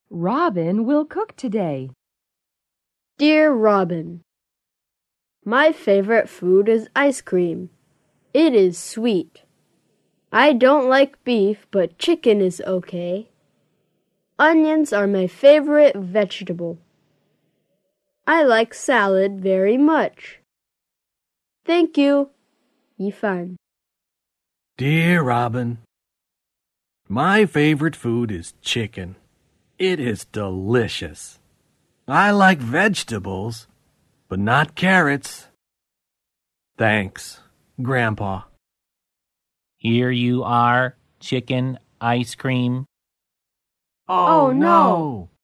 Robin will cook today. Dear Robin, my favorite food is ice cream. It is sweet. I don't like beef, but chicken is okay. Onions are my favorite vegetable. I like salad very much. Thank you, Yifan. Dear Robin, my favorite food is chicken. It is delicious. I like vegetables, but not carrots. Thanks, Grandpa. Here you are, chicken, ice cream. Oh, no!